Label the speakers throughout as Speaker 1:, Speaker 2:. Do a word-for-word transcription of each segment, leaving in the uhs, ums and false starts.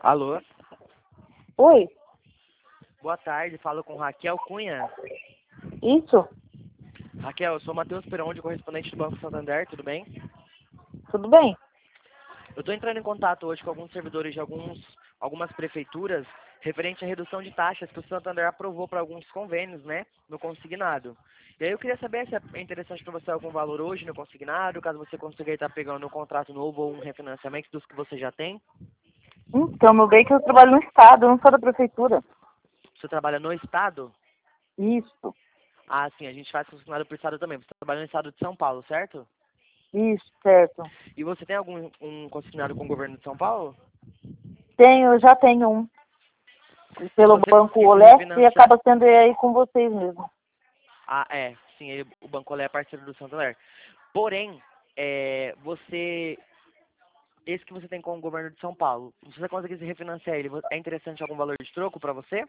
Speaker 1: Alô,
Speaker 2: Oi,
Speaker 1: boa tarde, falo com Raquel Cunha.
Speaker 2: isso?
Speaker 1: Raquel, eu sou Matheus Peronde, correspondente do Banco Santander, tudo bem?
Speaker 2: Tudo bem?
Speaker 1: Eu estou entrando em contato hoje com alguns servidores de alguns, algumas prefeituras referente à redução de taxas que o Santander aprovou para alguns convênios, né, no consignado. E aí eu queria saber se é interessante para você algum valor hoje no consignado, caso você consiga estar pegando um contrato novo ou um refinanciamento dos que você já tem.
Speaker 2: Então, meu bem, que eu trabalho no Estado, eu não sou da prefeitura.
Speaker 1: Você trabalha no Estado?
Speaker 2: Isso,
Speaker 1: Ah, sim, a gente faz consignado por Estado também. Você trabalha no Estado de São Paulo, certo?
Speaker 2: isso, certo.
Speaker 1: E você tem algum um consignado com o governo de São Paulo?
Speaker 2: Tenho, eu já tenho um
Speaker 1: Se
Speaker 2: pelo
Speaker 1: você
Speaker 2: Banco
Speaker 1: conseguisse
Speaker 2: Olé e
Speaker 1: refinanciar.
Speaker 2: acaba sendo aí com vocês mesmo.
Speaker 1: Ah, é, sim, ele- o Banco Olé é parceiro do Santander. Porém, é, você, esse que você tem com o governo de São Paulo, se você conseguisse refinanciar ele, vo- é interessante algum valor de troco para você?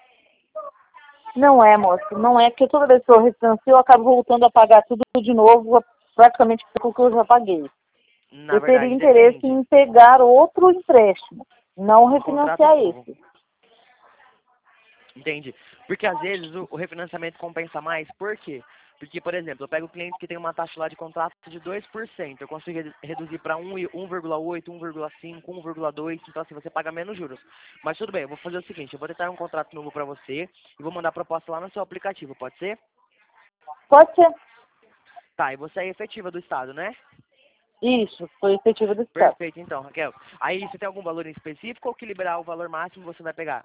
Speaker 2: Não é, moço, não é, porque toda vez que eu refinancio, eu acabo voltando a pagar tudo de novo, praticamente o que eu já paguei.
Speaker 1: Na
Speaker 2: Eu teria
Speaker 1: verdade,
Speaker 2: interesse
Speaker 1: depende.
Speaker 2: em pegar outro empréstimo, não
Speaker 1: Um contrato
Speaker 2: refinanciar
Speaker 1: novo.
Speaker 2: esse.
Speaker 1: Entende? Porque às vezes o, o refinanciamento compensa mais. Por quê? Porque, por exemplo, eu pego clientes que tem uma taxa lá de contrato de dois por cento. Eu consigo redu- reduzir para um vírgula oito, um vírgula cinco, um vírgula dois. Então, assim, você paga menos juros. Mas tudo bem, eu vou fazer o seguinte. Eu vou tentar um contrato novo para você e vou mandar a proposta lá no seu aplicativo. Pode ser?
Speaker 2: Pode ser.
Speaker 1: Tá, e você é efetiva do Estado, né?
Speaker 2: Isso, foi efetivo do Estado.
Speaker 1: Perfeito, então, Raquel. Aí, você tem algum valor em específico ou que liberar o valor máximo você vai pegar?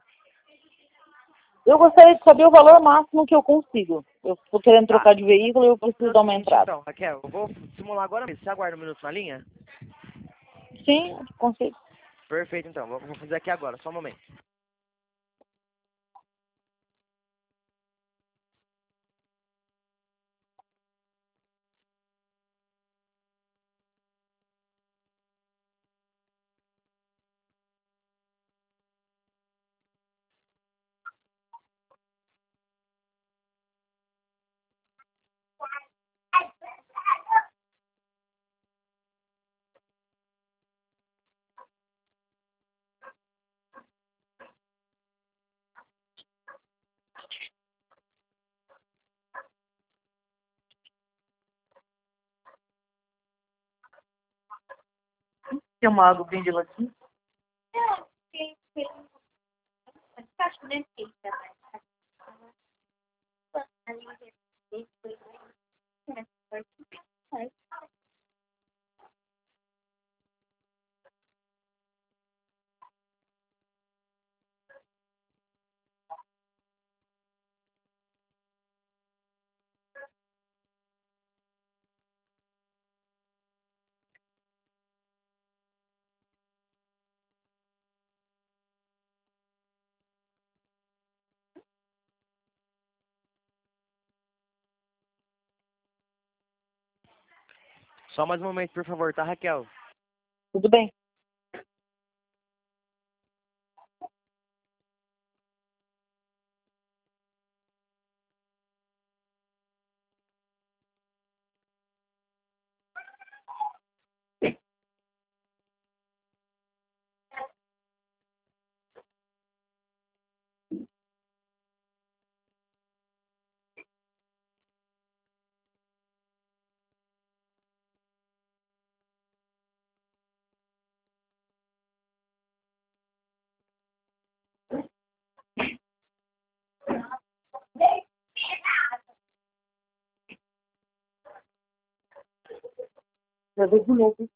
Speaker 2: Eu gostaria de saber o valor máximo que eu consigo. Eu estou querendo
Speaker 1: Tá.
Speaker 2: trocar de veículo e eu
Speaker 1: Vou fazer
Speaker 2: preciso
Speaker 1: o
Speaker 2: dar uma
Speaker 1: seguinte,
Speaker 2: entrada.
Speaker 1: então, Raquel. Eu vou simular agora mesmo. Você aguarda um minuto na linha?
Speaker 2: Sim, consigo.
Speaker 1: Perfeito, então. Vou vou fazer aqui agora, só um momento.
Speaker 2: Tem uma água bem geladinha?
Speaker 1: Só mais um momento, por favor, tá, Raquel?
Speaker 2: Tudo bem. Já veio de novo.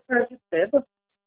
Speaker 2: de cedo.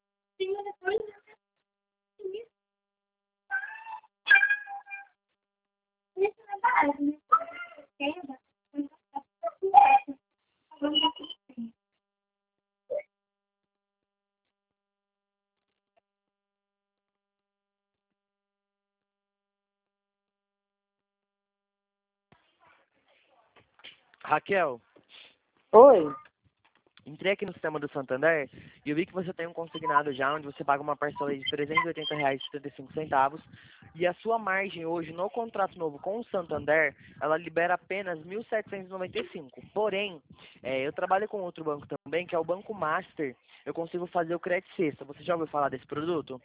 Speaker 1: Raquel,
Speaker 2: Oi.
Speaker 1: entrei aqui no sistema do Santander e eu vi que você tem um consignado já, onde você paga uma parcela aí de trezentos e oitenta reais e setenta e cinco centavos. E a sua margem hoje no contrato novo com o Santander, ela libera apenas mil setecentos e noventa e cinco. Porém, é, eu trabalho com outro banco também, que é o Banco Master. Eu consigo fazer o crédito sexta. Você já ouviu falar desse produto?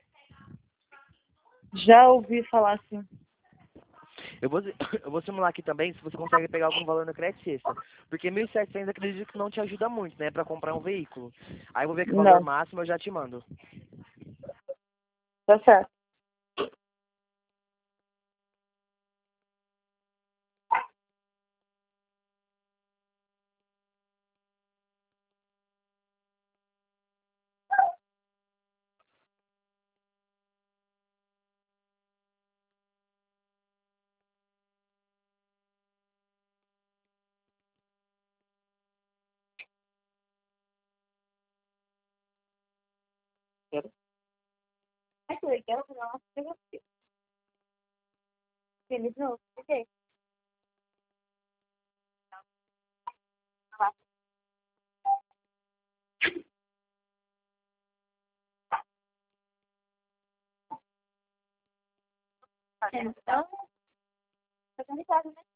Speaker 2: Já ouvi falar assim.
Speaker 1: Eu vou, eu vou simular aqui também se você consegue pegar algum valor no crédito sexta. Porque mil e setecentos acredito que não te ajuda muito, né, para comprar um veículo. Aí eu vou ver que o valor
Speaker 2: Não,
Speaker 1: máximo eu já te mando.
Speaker 2: tá certo.
Speaker 3: Ai, que legal, nossa, eu gostei. Feliz novo, ok? Então, tá complicado, né?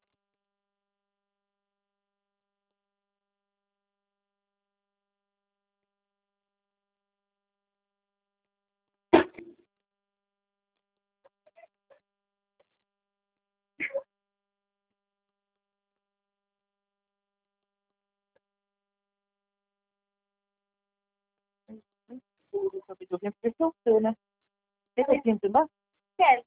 Speaker 2: Eu tenho que ver se eu sei, né? Você tem que entender?
Speaker 3: Quero.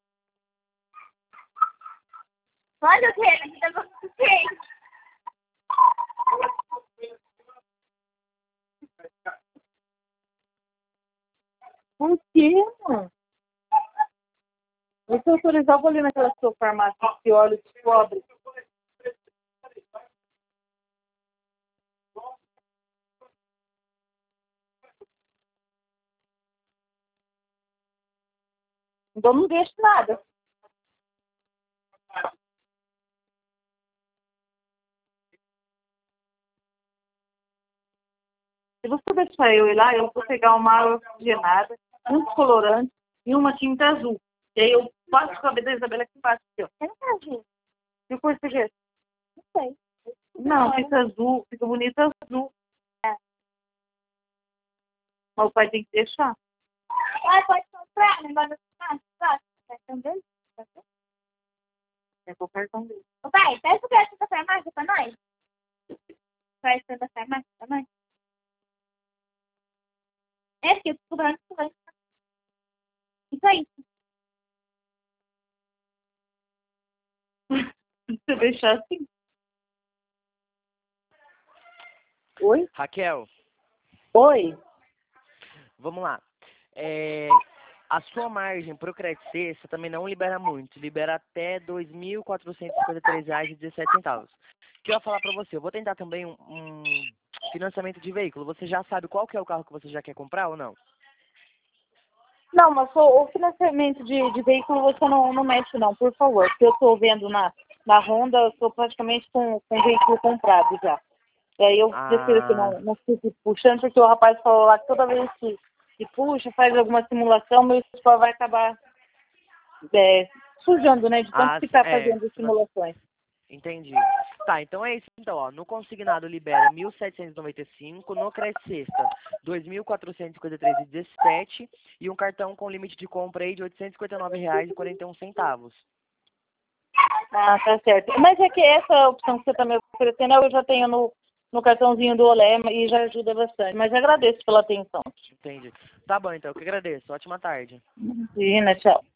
Speaker 3: Olha o que ele tá gostando.
Speaker 2: Por quê, mano? Eu se autorizar, eu vou ali naquela sua farmácia que olha e descobre. Então não deixo nada. Se você deixar eu ir lá, eu vou pegar uma água oxigenada, um descolorante e uma tinta azul. E aí eu passo o cabelo da Isabela aqui embaixo. Aqui, ó.
Speaker 3: Eu não quero ver.
Speaker 2: E o português?
Speaker 3: Não sei.
Speaker 2: Não, fica azul, fica bonito azul.
Speaker 3: É.
Speaker 2: Mas o pai tem que deixar.
Speaker 3: Ah, pode comprar, negócio do ah, tá. Cartão dele?
Speaker 2: É o cartão dele.
Speaker 3: Ô, pai, peça o crédito da farmácia pra nós. Crédito da farmácia pra nós. É, porque eu tô cobrando isso aí. Isso aí.
Speaker 2: Se você deixar assim. Oi?
Speaker 1: Raquel,
Speaker 2: Oi?
Speaker 1: vamos lá. É, a sua margem para o crédito sexta também não libera muito. Libera até dois mil quatrocentos e cinquenta e três reais e dezessete centavos. O que eu ia falar para você? Eu vou tentar também um, um financiamento de veículo. Você já sabe qual que é o carro que você já quer comprar ou não?
Speaker 2: Não, mas o, o financiamento de, de veículo você não, não mexe não, por favor. Porque eu estou vendo na, na Honda, eu estou praticamente com, com o veículo comprado já. E aí eu prefiro que
Speaker 1: Ah,
Speaker 2: não, não fique puxando, porque o rapaz falou lá que toda vez que, que puxa, faz alguma simulação, meu score vai acabar é, sujando, né? De tanto
Speaker 1: ah,
Speaker 2: ficar
Speaker 1: é.
Speaker 2: fazendo simulações.
Speaker 1: Entendi. Tá, então é isso então, ó. No consignado libera mil setecentos e noventa e cinco, no crédito sexta dois mil quatrocentos e cinquenta e três reais e dezessete centavos e um cartão com limite de compra aí de oitocentos e cinquenta e nove reais e quarenta e um centavos.
Speaker 2: Ah, tá certo. Mas é que essa opção que você está me oferecendo, eu já tenho no, no cartãozinho do Olé e já ajuda bastante. Mas agradeço pela atenção.
Speaker 1: Entendi. Tá bom então, eu que agradeço. Ótima tarde.
Speaker 2: Imagina, tchau.